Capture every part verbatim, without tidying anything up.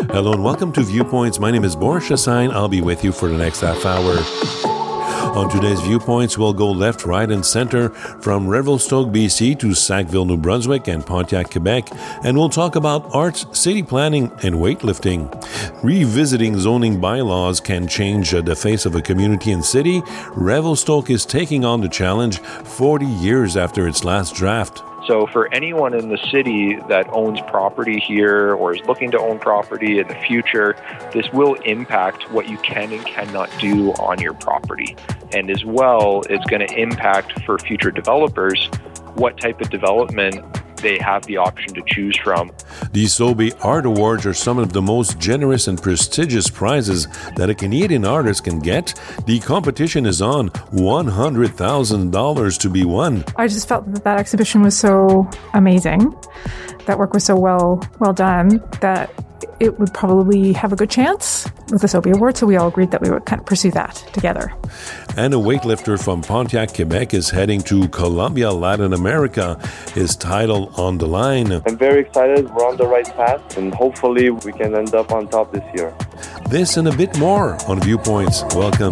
Hello and welcome to Viewpoints. My name is Boris Chassagne. I'll be with you for the next half hour. On today's Viewpoints, we'll go left, right, and center from Revelstoke, B C to Sackville, New Brunswick and Pontiac, Quebec, and we'll talk about arts, city planning, and weightlifting. Revisiting zoning bylaws can change the face of a community and city. Revelstoke is taking on the challenge forty years after its last draft. So for anyone in the city that owns property here or is looking to own property in the future, this will impact what you can and cannot do on your property. And as well, it's going to impact for future developers what type of development they have the option to choose from. The Sobe Art Awards are some of the most generous and prestigious prizes that a Canadian artist can get. The competition is on. one hundred thousand dollars to be won. I just felt that that exhibition was so amazing. That work was so well well done that it would probably have a good chance with the Sobe Award, so we all agreed that we would kind of pursue that together. And a weightlifter from Pontiac, Quebec is heading to Colombia, Latin America. His title on the line. I'm very excited. We're on the right path, and hopefully we can end up on top this year. This and a bit more on Viewpoints. Welcome.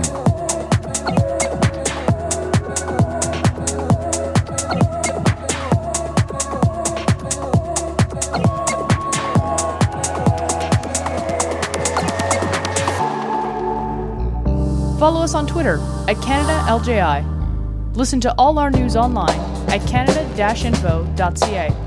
Follow us on Twitter at Canada L J I. Listen to all our news online at canada dash info dot c a.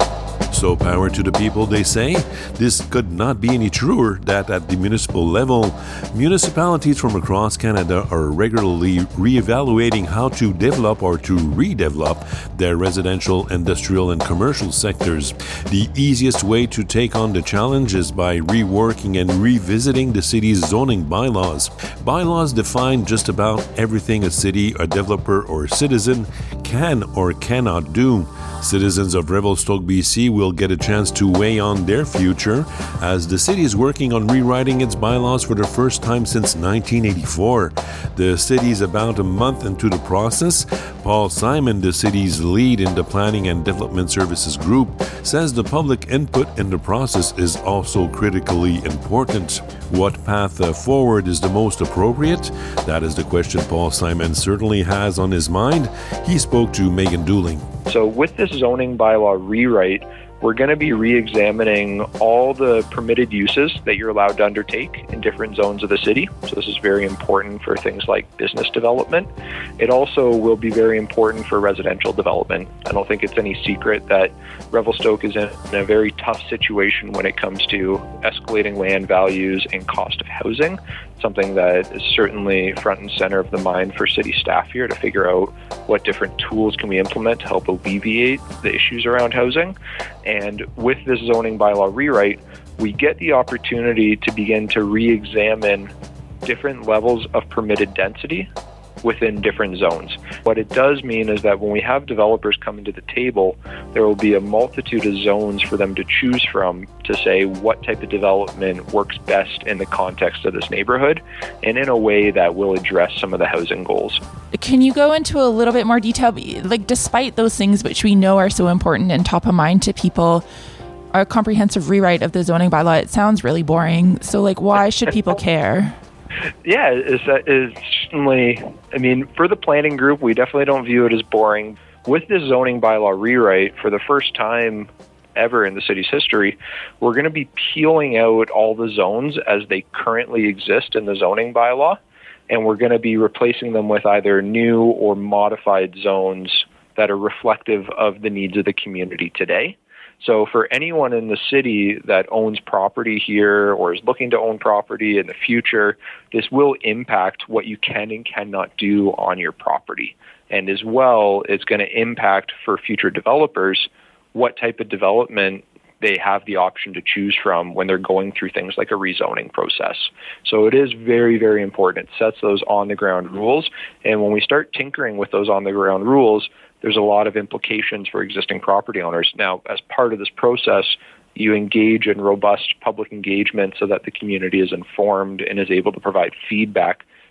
So power to the people, they say. This could not be any truer that at the municipal level, municipalities from across Canada are regularly reevaluating how to develop or to redevelop their residential, industrial, and commercial sectors. The easiest way to take on the challenge is by reworking and revisiting the city's zoning bylaws. Bylaws define just about everything a city, a developer, or citizen can or cannot do. Citizens of Revelstoke, B C will get a chance to weigh on their future as the city is working on rewriting its bylaws for the first time since nineteen eighty-four. The city is about a month into the process. Paul Simon, the city's lead in the Planning and Development Services Group, says the public input in the process is also critically important. What path forward is the most appropriate? That is the question Paul Simon certainly has on his mind. He spoke to Megan Dooling. So with this zoning bylaw rewrite, we're going to be re-examining all the permitted uses that you're allowed to undertake in different zones of the city. So this is very important for things like business development. It also will be very important for residential development. I don't think it's any secret that Revelstoke is in a very tough situation when it comes to escalating land values and cost of housing, something that is certainly front and center of the mind for city staff here to figure out what different tools can we implement to help alleviate the issues around housing. And with this zoning bylaw rewrite, we get the opportunity to begin to re-examine different levels of permitted density within different zones. What it does mean is that when we have developers coming to the table, there will be a multitude of zones for them to choose from to say what type of development works best in the context of this neighborhood and in a way that will address some of the housing goals. Can you go into a little bit more detail, like despite those things which we know are so important and top of mind to people, a comprehensive rewrite of the zoning bylaw, it sounds really boring. So like, why should people care? Yeah, it's, it's certainly, I mean, for the planning group, we definitely don't view it as boring. With this zoning bylaw rewrite, for the first time ever in the city's history, we're going to be peeling out all the zones as they currently exist in the zoning bylaw, and we're going to be replacing them with either new or modified zones that are reflective of the needs of the community today. So for anyone in the city that owns property here or is looking to own property in the future, this will impact what you can and cannot do on your property. And as well, it's going to impact for future developers what type of development they have the option to choose from when they're going through things like a rezoning process. So it is very, very important. It sets those on-the-ground rules. And when we start tinkering with those on-the-ground rules, there's a lot of implications for existing property owners. Now, as part of this process, you engage in robust public engagement so that the community is informed and is able to provide feedback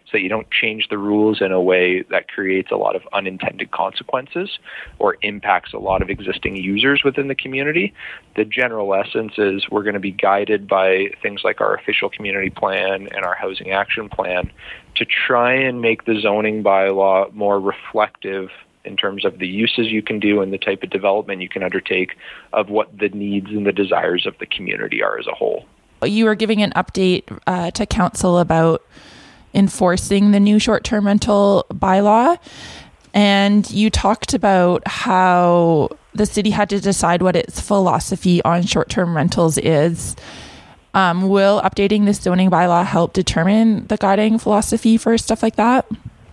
so that you don't change the rules in a way that creates a lot of unintended consequences or impacts a lot of existing users within the community. The general essence is we're going to be guided by things like our official community plan and our housing action plan to try and make the zoning bylaw more reflective in terms of the uses you can do and the type of development you can undertake of what the needs and the desires of the community are as a whole. You were giving an update uh, to council about enforcing the new short-term rental bylaw, and you talked about how the city had to decide what its philosophy on short-term rentals is. Um, will updating this zoning bylaw help determine the guiding philosophy for stuff like that?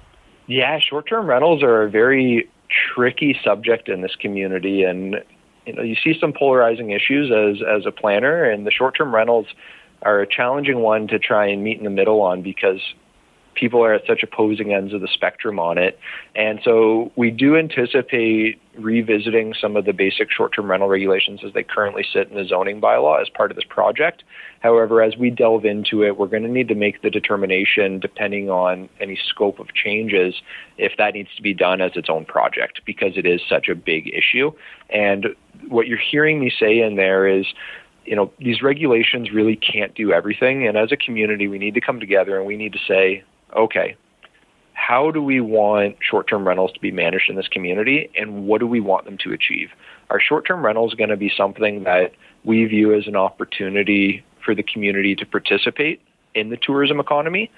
Yeah, short-term rentals are a very tricky subject in this community, and you know, you see some polarizing issues as as a planner, and the short-term rentals are a challenging one to try and meet in the middle on because people are at such opposing ends of the spectrum on it. And so we do anticipate revisiting some of the basic short-term rental regulations as they currently sit in the zoning bylaw as part of this project. However, as we delve into it, we're going to need to make the determination, depending on any scope of changes, if that needs to be done as its own project, because it is such a big issue. And what you're hearing me say in there is, you know, these regulations really can't do everything. And as a community, we need to come together and we need to say, okay, how do we want short-term rentals to be managed in this community, and what do we want them to achieve? Are short-term rentals going to be something that we view as an opportunity for the community to participate in the tourism economy,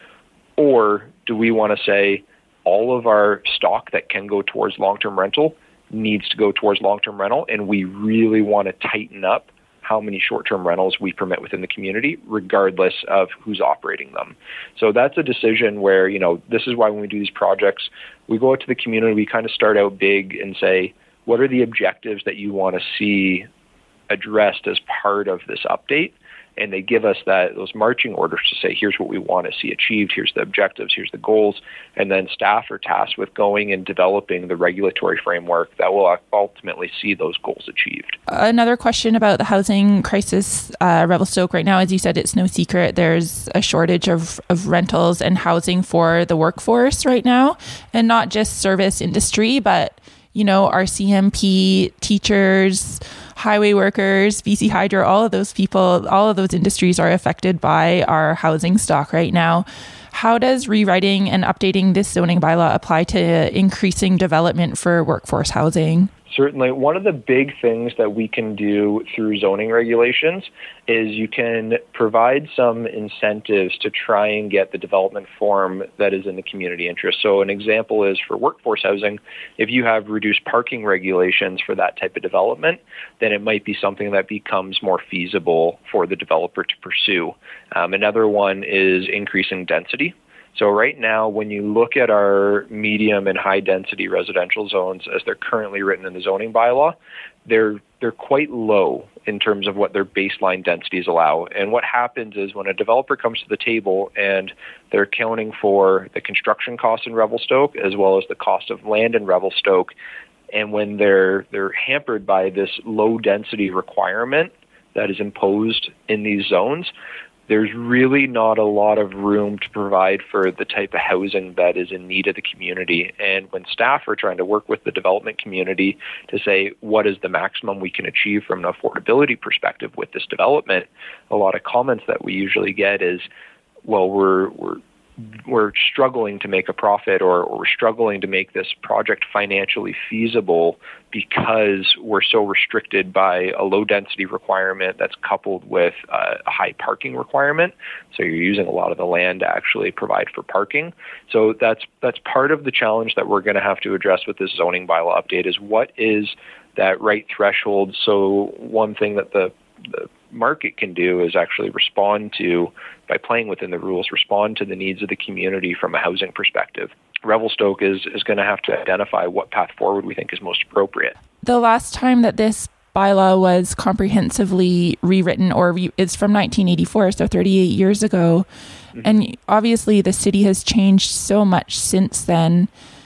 or do we want to say all of our stock that can go towards long-term rental needs to go towards long-term rental, and we really want to tighten up how many short-term rentals we permit within the community, regardless of who's operating them. So that's a decision where, you know, this is why when we do these projects, we go out to the community, we kind of start out big and say, what are the objectives that you want to see addressed as part of this update? And they give us that those marching orders to say, here's what we want to see achieved, here's the objectives, here's the goals, and then staff are tasked with going and developing the regulatory framework that will ultimately see those goals achieved. Another question about the housing crisis, uh, Revelstoke right now, as you said, it's no secret there's a shortage of, of rentals and housing for the workforce right now, and not just service industry, but you know, our C M P, teachers, highway workers, B C Hydro, all of those people, all of those industries are affected by our housing stock right now. How does rewriting and updating this zoning bylaw apply to increasing development for workforce housing? Certainly. One of the big things that we can do through zoning regulations is you can provide some incentives to try and get the development form that is in the community interest. So an example is for workforce housing, if you have reduced parking regulations for that type of development, then it might be something that becomes more feasible for the developer to pursue. Um, another one is increasing density. So right now, when you look at our medium and high density residential zones as they're currently written in the zoning bylaw, they're they're quite low in terms of what their baseline densities allow. And what happens is when a developer comes to the table and they're accounting for the construction costs in Revelstoke as well as the cost of land in Revelstoke, and when they're they're hampered by this low density requirement that is imposed in these zones, there's really not a lot of room to provide for the type of housing that is in need of the community. And when staff are trying to work with the development community to say, what is the maximum we can achieve from an affordability perspective with this development, a lot of comments that we usually get is, well, we're we're we're struggling to make a profit, or, or we're struggling to make this project financially feasible because we're so restricted by a low density requirement that's coupled with a high parking requirement. So you're using a lot of the land to actually provide for parking. So that's that's part of the challenge that we're going to have to address with this zoning bylaw update is what is that right threshold. So one thing that the the market can do is actually respond to, by playing within the rules, respond to the needs of the community from a housing perspective. Revelstoke is, is going to have to identify what path forward we think is most appropriate. The last time that this bylaw was comprehensively rewritten, or re- it's from nineteen eighty-four, so thirty-eight years ago. Mm-hmm. And obviously the city has changed so much since then.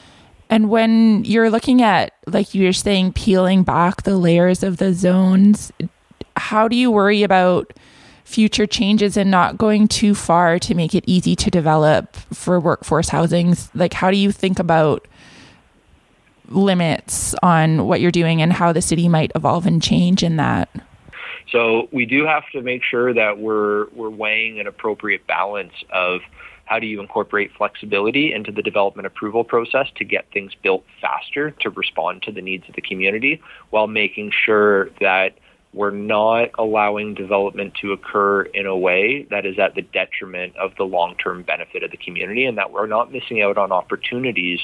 And when you're looking at, like you were saying, peeling back the layers of the zones, how do you worry about future changes and not going too far to make it easy to develop for workforce housing? Like, how do you think about limits on what you're doing and how the city might evolve and change in that? So we do have to make sure that we're we're weighing an appropriate balance of how do you incorporate flexibility into the development approval process to get things built faster to respond to the needs of the community, while making sure that we're not allowing development to occur in a way that is at the detriment of the long-term benefit of the community, and that we're not missing out on opportunities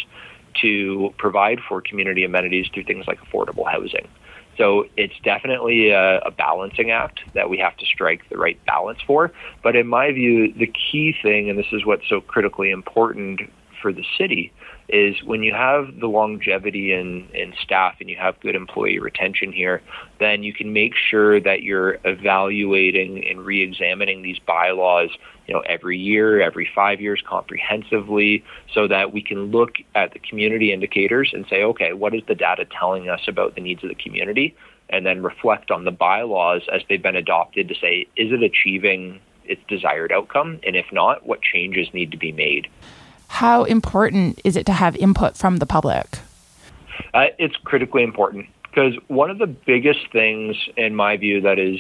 to provide for community amenities through things like affordable housing. So it's definitely a, a balancing act that we have to strike the right balance for. But in my view, the key thing, and this is what's so critically important for the city, is when you have the longevity in, in staff and you have good employee retention here, then you can make sure that you're evaluating and re-examining these bylaws, you know, every year, every five years comprehensively, so that we can look at the community indicators and say, okay, what is the data telling us about the needs of the community? And then reflect on the bylaws as they've been adopted to say, is it achieving its desired outcome? And if not, what changes need to be made? How important is it to have input from the public? Uh, it's critically important, because one of the biggest things, in my view, that is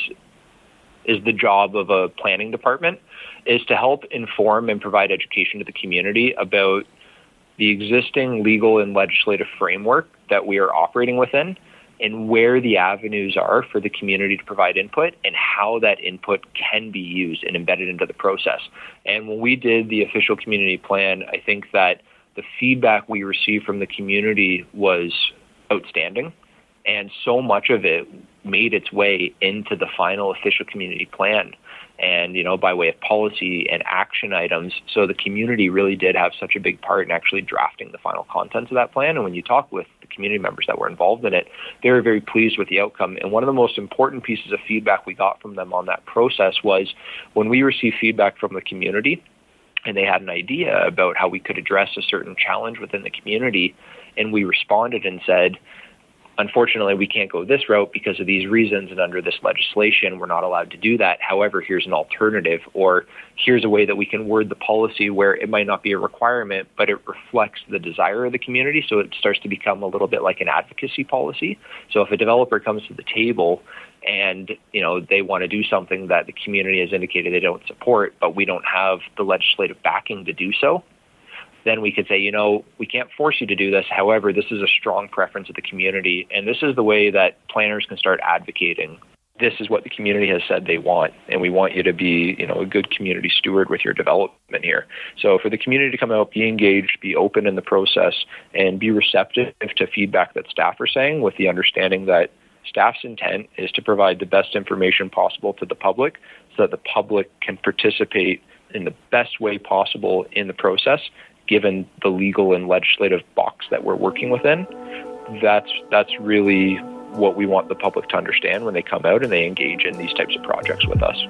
is the job of a planning department is to help inform and provide education to the community about the existing legal and legislative framework that we are operating within, and where the avenues are for the community to provide input and how that input can be used and embedded into the process. And when we did the official community plan, I think that the feedback we received from the community was outstanding. And so much of it made its way into the final official community plan, and, you know, by way of policy and action items. So the community really did have such a big part in actually drafting the final contents of that plan. And when you talk with the community members that were involved in it, they were very pleased with the outcome. And one of the most important pieces of feedback we got from them on that process was when we received feedback from the community and they had an idea about how we could address a certain challenge within the community, and we responded and said, unfortunately, we can't go this route because of these reasons, and under this legislation, we're not allowed to do that. However, here's an alternative, or here's a way that we can word the policy where it might not be a requirement, but it reflects the desire of the community. So it starts to become a little bit like an advocacy policy. So if a developer comes to the table and, you know, they want to do something that the community has indicated they don't support, but we don't have the legislative backing to do so, then we could say, you know, we can't force you to do this. However, this is a strong preference of the community. And this is the way that planners can start advocating. This is what the community has said they want. And we want you to be, you know, a good community steward with your development here. So for the community to come out, be engaged, be open in the process, and be receptive to feedback that staff are saying, with the understanding that staff's intent is to provide the best information possible to the public so that the public can participate in the best way possible in the process, given the legal and legislative box that we're working within. That's that's really what we want the public to understand when they come out and they engage in these types of projects with us.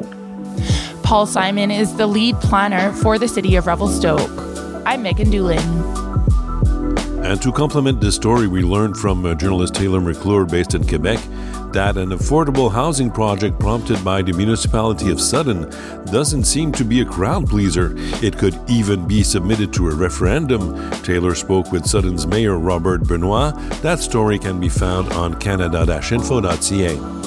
Paul Simon is the lead planner for the city of Revelstoke. I'm Megan Doolin. And to complement this story, we learned from uh, journalist Taylor McClure, based in Quebec, that an affordable housing project prompted by the municipality of Sutton doesn't seem to be a crowd pleaser. It could even be submitted to a referendum. Taylor spoke with Sutton's mayor, Robert Benoit. That story can be found on canada dash info dot c a.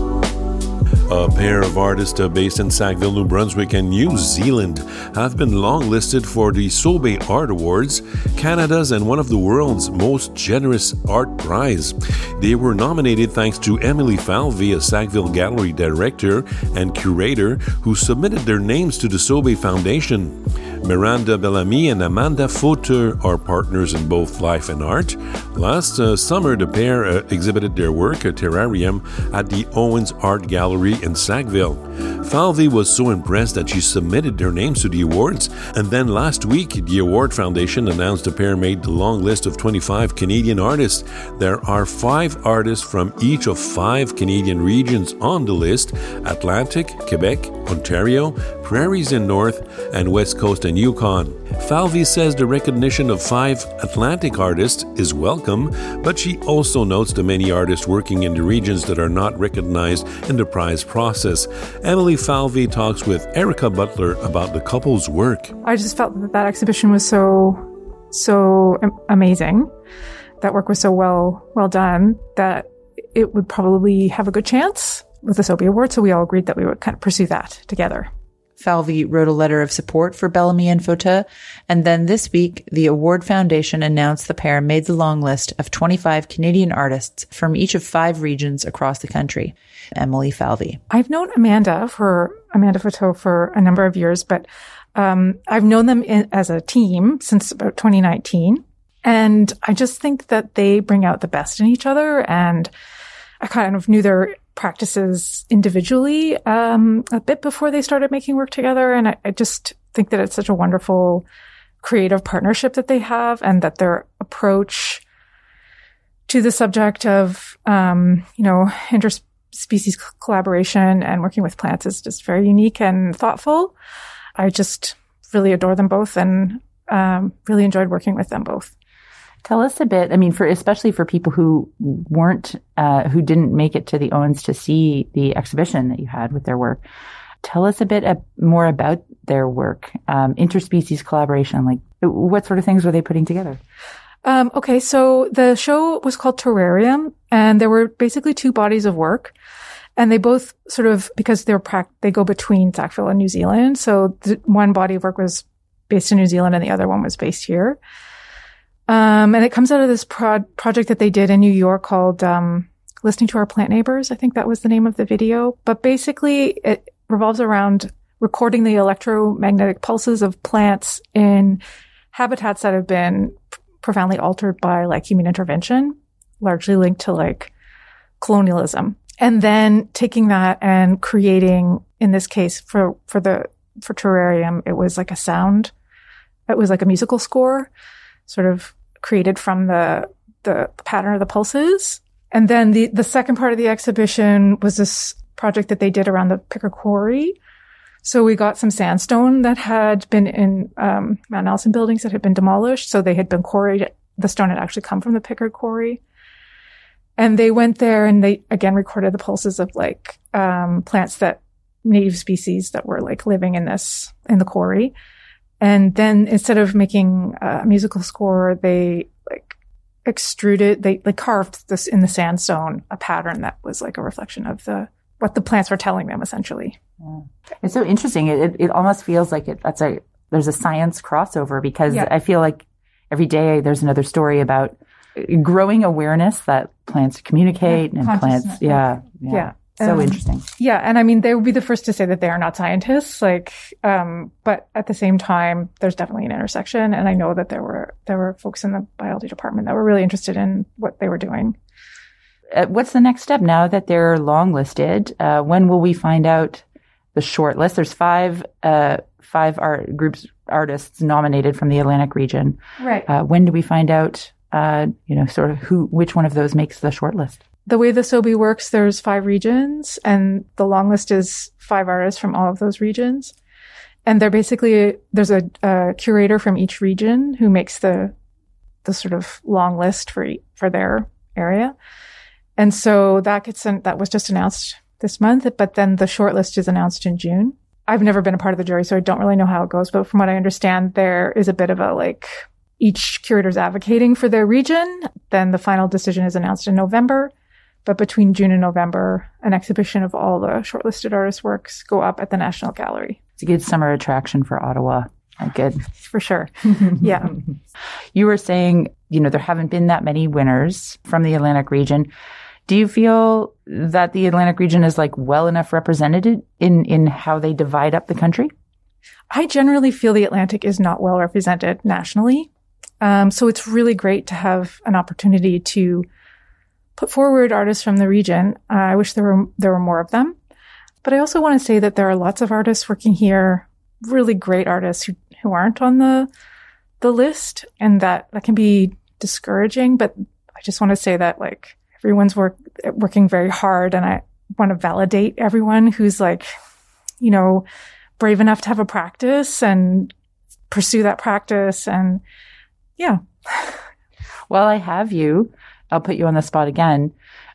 A pair of artists based in Sackville, New Brunswick and New Zealand have been longlisted for the Sobeys Art Awards, Canada's and one of the world's most generous art prize. They were nominated thanks to Emily Falvey, a Sackville Gallery director and curator, who submitted their names to the Sobeys Foundation. Miranda Bellamy and Amanda Fauteur are partners in both life and art. Last uh, summer, the pair uh, exhibited their work, a terrarium, at the Owens Art Gallery in Sackville. Falvey was so impressed that she submitted their names to the awards, and then last week, the Award Foundation announced the pair made the long list of twenty-five Canadian artists. There are five artists from each of five Canadian regions on the list: Atlantic, Quebec, Ontario, Prairies in North, and West Coast and Yukon. Falvey says the recognition of five Atlantic artists is welcome, but she also notes the many artists working in the regions that are not recognized in the prize process. Emily Emily Falvey talks with Erica Butler about the couple's work. I just felt that that exhibition was so, so amazing. That work was so well, well done that it would probably have a good chance with the Sobey Award. So we all agreed that we would kind of pursue that together. Falvey wrote a letter of support for Bellamy and Fauteuil, and then this week, the Award Foundation announced the pair made the long list of twenty-five Canadian artists from each of five regions across the country. Emily Falvey. I've known Amanda for Amanda Fauteuil for a number of years, but um, I've known them in, as a team since about twenty nineteen, and I just think that they bring out the best in each other, and I kind of knew their practices individually um, a bit before they started making work together. And I, I just think that it's such a wonderful creative partnership that they have, and that their approach to the subject of, um, you know, interspecies collaboration and working with plants is just very unique and thoughtful. I just really adore them both, and um, really enjoyed working with them both. Tell us a bit, I mean, for especially for people who weren't, uh, who didn't make it to the Owens to see the exhibition that you had with their work. Tell us a bit uh, more about their work, um, interspecies collaboration. Like, what sort of things were they putting together? Um, okay, so the show was called Terrarium, and there were basically two bodies of work. And they both sort of, because they're prac- they go between Sackville and New Zealand. So the one body of work was based in New Zealand and the other one was based here. Um, and it comes out of this pro- project that they did in New York called, um, Listening to Our Plant Neighbors. I think that was the name of the video. But basically it revolves around recording the electromagnetic pulses of plants in habitats that have been p- profoundly altered by like human intervention, largely linked to like colonialism. And then taking that and creating, in this case for, for the, for Terrarium, it was like a sound. It was like a musical score, sort of created from the, the pattern of the pulses. And then the, the second part of the exhibition was this project that they did around the Picker Quarry. So we got some sandstone that had been in, um, Mount Nelson buildings that had been demolished. So they had been quarried. The stone had actually come from the Picker Quarry. And they went there and they again recorded the pulses of like, um, plants that native species that were like living in this, in the quarry. And then instead of making a musical score, they like extruded, they like carved this in the sandstone, a pattern that was like a reflection of the, what the plants were telling them essentially. Yeah. It's so interesting. It, it, it almost feels like it, that's a, there's a science crossover because yeah. I feel like every day there's another story about growing awareness that plants communicate yeah, and plants. Yeah. Yeah. yeah. So um, interesting. Yeah. And I mean, they would be the first to say that they are not scientists, like, um, but at the same time, there's definitely an intersection. And I know that there were, there were folks in the biology department that were really interested in what they were doing. Uh, what's the next step now that they're long listed? Uh, when will we find out the short list? There's five, uh, five art groups, artists nominated from the Atlantic region. Right. Uh, when do we find out, uh, you know, sort of who, which one of those makes the short list? The way the Sobey works, there's five regions, and the long list is five artists from all of those regions. And they're basically, there's a, a curator from each region who makes the, the sort of long list for, for their area. And so that gets, in, that was just announced this month, but then the short list is announced in June. I've never been a part of the jury, so I don't really know how it goes, but from what I understand, there is a bit of a like, each curator's advocating for their region. Then the final decision is announced in November. But between June and November, an exhibition of all the shortlisted artists' works go up at the National Gallery. It's a good summer attraction for Ottawa. Good. For sure. Yeah. You were saying, you know, there haven't been that many winners from the Atlantic region. Do you feel that the Atlantic region is like well enough represented in, in how they divide up the country? I generally feel the Atlantic is not well represented nationally. Um, so it's really great to have an opportunity to put forward artists from the region. Uh, I wish there were there were more of them. But I also want to say that there are lots of artists working here, really great artists who, who aren't on the the list, and that, that can be discouraging. But I just want to say that like everyone's work working very hard, and I want to validate everyone who's like, you know, brave enough to have a practice and pursue that practice. And yeah. Well, I have you. I'll put you on the spot again. Um,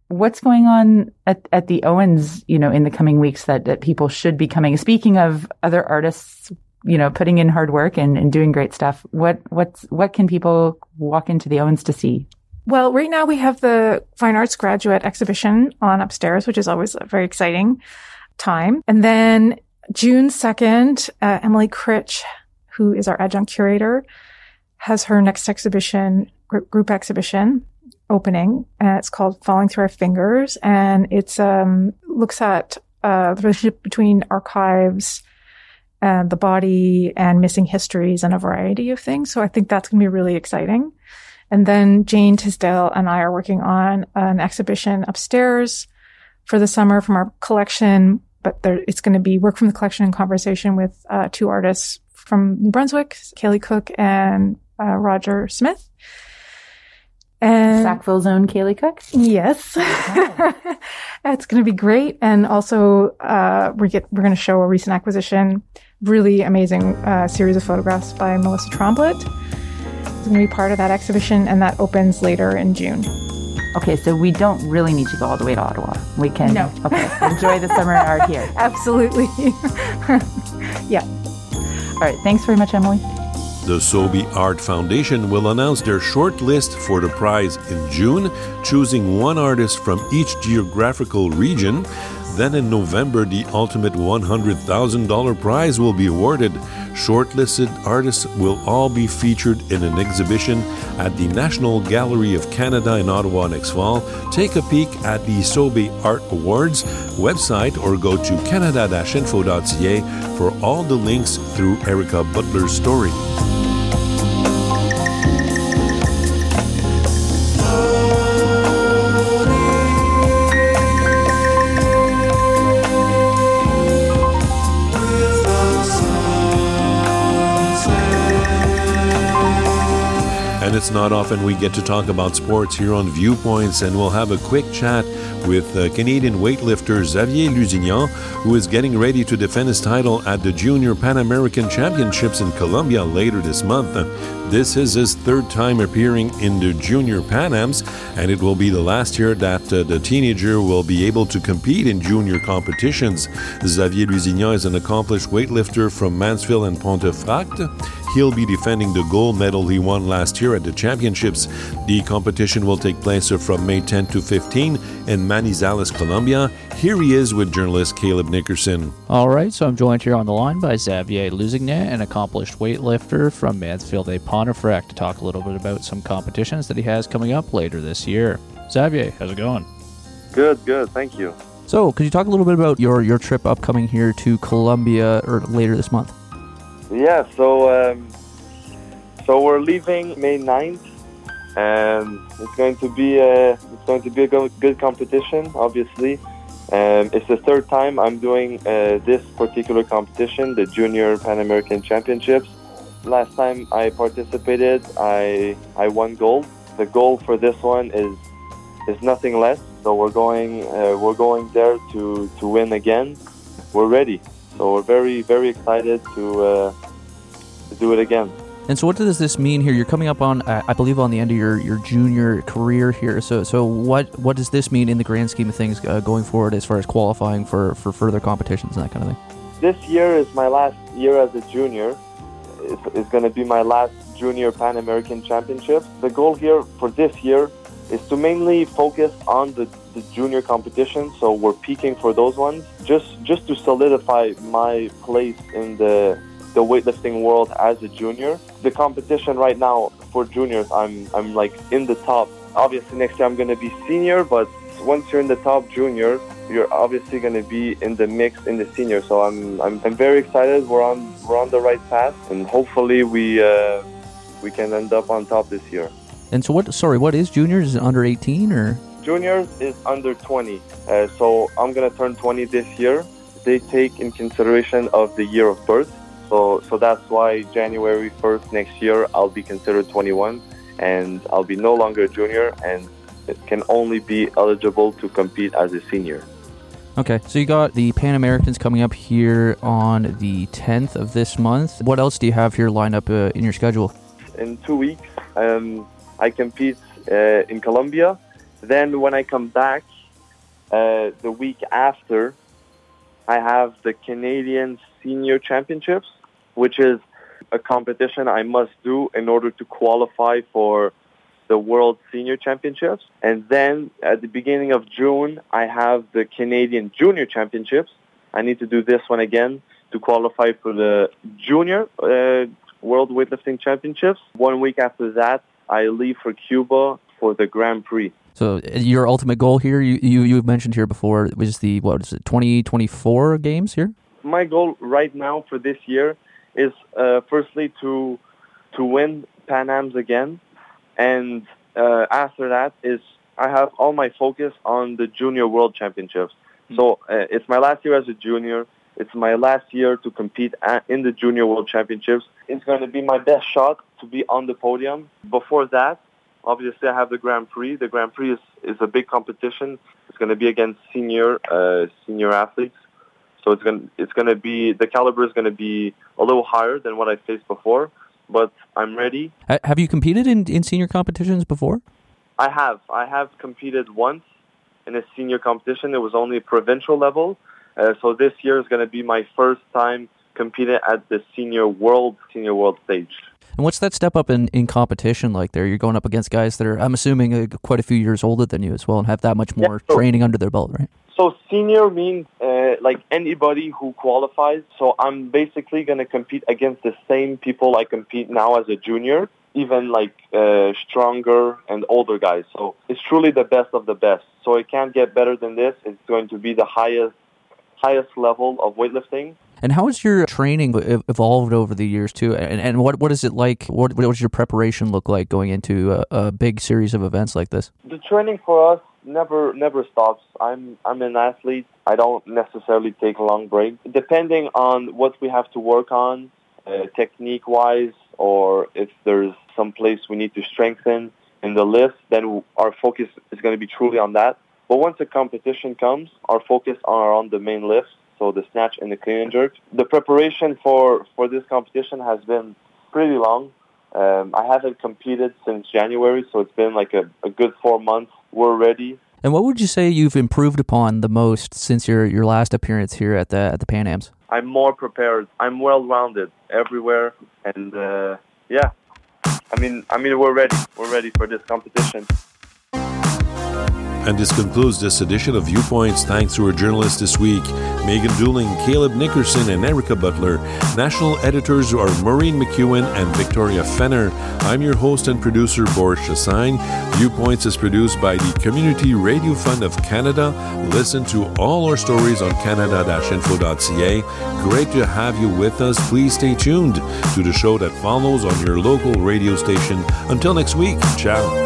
what's going on at, at the Owens, you know, in the coming weeks that, that people should be coming? Speaking of other artists, you know, putting in hard work and, and doing great stuff, what what's what can people walk into the Owens to see? Well, right now we have the Fine Arts Graduate Exhibition on upstairs, which is always a very exciting time. And then June second, uh, Emily Critch, who is our adjunct curator, has her next exhibition, group exhibition opening. Uh, it's called Falling Through Our Fingers. And it's, um, looks at, uh, the relationship between archives and the body and missing histories and a variety of things. So I think that's going to be really exciting. And then Jane Tisdale and I are working on an exhibition upstairs for the summer from our collection, but there, it's going to be work from the collection in conversation with uh, two artists from New Brunswick, Kaylee Cook and uh, Roger Smith. And Sackville's own Kaylee Cook? Yes. Oh. It's going to be great. And also, uh, we get, we're going to show a recent acquisition, really amazing uh, series of photographs by Melissa Tromblett. It's going to be part of that exhibition, and that opens later in June. Okay, so we don't really need to go all the way to Ottawa. We can, no. Okay, enjoy the summer art here. Absolutely. Yeah. All right, thanks very much, Emily. The Sobey Art Foundation will announce their short list for the prize in June, choosing one artist from each geographical region. Then in November, the ultimate one hundred thousand dollars prize will be awarded. Shortlisted artists will all be featured in an exhibition at the National Gallery of Canada in Ottawa next fall. Take a peek at the Sobey Art Awards website or go to canada dash info dot c a for all the links through Erica Butler's story. And it's not often we get to talk about sports here on Viewpoints, and we'll have a quick chat with uh, Canadian weightlifter Xavier Lusignan, who is getting ready to defend his title at the Junior Pan American Championships in Colombia later this month. This is his third time appearing in the Junior Pan Ams, and it will be the last year that uh, the teenager will be able to compete in junior competitions. Xavier Lusignan is an accomplished weightlifter from Mansfield and Pontefract. He'll be defending the gold medal he won last year at the championships. The competition will take place from May tenth to fifteenth in Manizales, Colombia. Here he is with journalist Caleb Nickerson. All right, so I'm joined here on the line by Xavier Lusignan, an accomplished weightlifter from Mansfield et Pontefract, to talk a little bit about some competitions that he has coming up later this year. Xavier, how's it going? Good, good, thank you. So, could you talk a little bit about your, your trip upcoming here to Colombia or later this month? Yeah, so um, so we're leaving May ninth, and it's going to be a it's going to be a go- good competition. Obviously, um, it's the third time I'm doing uh, this particular competition, the Junior Pan American Championships. Last time I participated, I I won gold. The goal for this one is is nothing less. So we're going uh, we're going there to, to win again. We're ready. So we're very, very excited to uh, to do it again. And so what does this mean here? You're coming up on, uh, I believe, on the end of your, your junior career here. So so what what does this mean in the grand scheme of things uh, going forward as far as qualifying for, for further competitions and that kind of thing? This year is my last year as a junior. It's, it's going to be my last Junior Pan American Championships. The goal here for this year is to mainly focus on the, the junior competition, so we're peaking for those ones, just just to solidify my place in the the weightlifting world as a junior. The competition right now for juniors, I'm I'm like in the top. Obviously next year I'm going to be senior, but once you're in the top junior, you're obviously going to be in the mix in the senior. So I'm I'm, I'm very excited. We're on we're on the right path, and hopefully we uh, we can end up on top this year. And so what, sorry, what is juniors? Is it under eighteen or? Juniors is under twenty. Uh, so I'm going to turn twenty this year. They take in consideration of the year of birth. So so that's why January first next year, I'll be considered twenty-one, and I'll be no longer a junior, and it can only be eligible to compete as a senior. Okay, so you got the Pan Americans coming up here on the tenth of this month. What else do you have here lined up uh, in your schedule? In two weeks, um, I compete uh, in Colombia. Then when I come back, Uh, the week after, I have the Canadian Senior Championships, which is a competition I must do in order to qualify for the World Senior Championships. And then at the beginning of June, I have the Canadian Junior Championships. I need to do this one again to qualify for the Junior uh, World Weightlifting Championships. One week after that, I leave for Cuba for the Grand Prix. So your ultimate goal here, you you you mentioned here before, was the, what is it, twenty twenty-four games here? My goal right now for this year is uh, firstly to to win Pan Ams again, and uh, after that is I have all my focus on the Junior World Championships. Mm-hmm. So uh, it's my last year as a junior. It's my last year to compete at, in the Junior World Championships. It's going to be my best shot to be on the podium. Before that, obviously, I have the Grand Prix. The Grand Prix is, is a big competition. It's going to be against senior uh, senior athletes. So it's going it's going to be, the caliber is going to be a little higher than what I faced before. But I'm ready. Have you competed in, in senior competitions before? I have. I have competed once in a senior competition. It was only provincial level. Uh, so this year is going to be my first time competing at the senior world senior world stage. And what's that step up in, in competition like there? You're going up against guys that are, I'm assuming, uh, quite a few years older than you as well and have that much more yeah, so, training under their belt, right? So senior means uh, like anybody who qualifies. So I'm basically going to compete against the same people I compete now as a junior, even like uh, stronger and older guys. So it's truly the best of the best. So it can't get better than this. It's going to be the highest highest level of weightlifting. And how has your training evolved over the years too? And, and what what is it like? What, what does your preparation look like going into a, a big series of events like this? The training for us never never stops. I'm I'm an athlete. I don't necessarily take a long break. Depending on what we have to work on, uh, technique wise, or if there's some place we need to strengthen in the lift, then our focus is going to be truly on that. But once a competition comes, our focus are on the main lifts, so the snatch and the clean and jerk. The preparation for, for this competition has been pretty long. Um, I haven't competed since January, so it's been like a, a good four months. We're ready. And what would you say you've improved upon the most since your, your last appearance here at the at the Pan Ams? I'm more prepared. I'm well-rounded everywhere, and uh, yeah, I mean, I mean, we're ready. We're ready for this competition. And this concludes this edition of Viewpoints. Thanks to our journalists this week, Megan Dooling, Caleb Nickerson, and Erica Butler. National editors are Maureen McEwen and Victoria Fenner. I'm your host and producer, Boris Chassagne. Viewpoints is produced by the Community Radio Fund of Canada. Listen to all our stories on canada dash info dot c a. Great to have you with us. Please stay tuned to the show that follows on your local radio station. Until next week, ciao.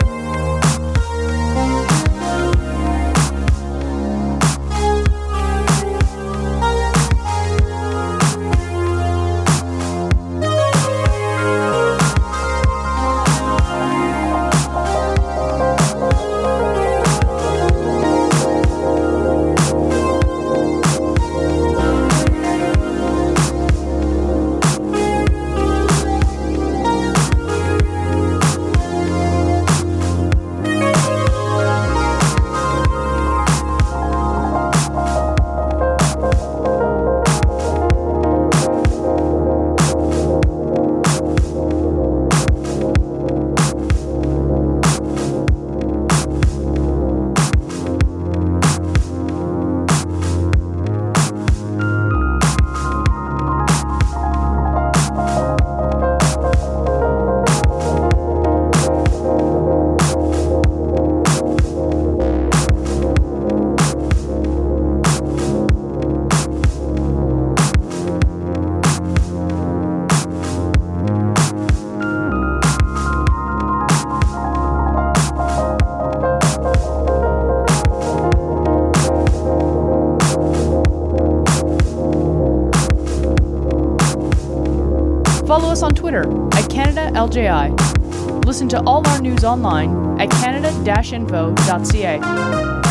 Follow us on Twitter at Canada L J I. Listen to all our news online at canada dash info dot c a.